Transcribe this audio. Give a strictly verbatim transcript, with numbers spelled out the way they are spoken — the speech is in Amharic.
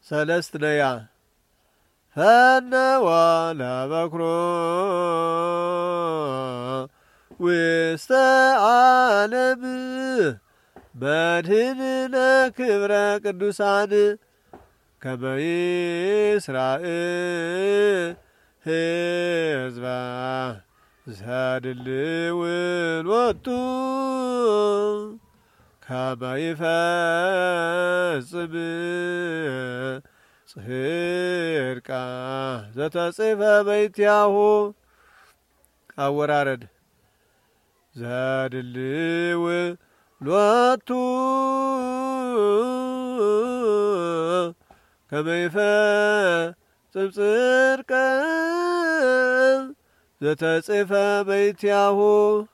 ሰለስት ነያ ፈነወ ለበኩሮ ውስተ ዓለም መድኅንነ ክብረ ቅዱሳን ከመ ይስራዕ ሕዝበ ዘድልውን ወጡ ከመ ይፈጽም ጽድቃ ዘተጽሕፈ በእንቲአሁ። አወራረድ ዘድልው ሎቱ ከመ ይፈጽም ጽድቃ ዘተጽሕፈ በእንቲአሁ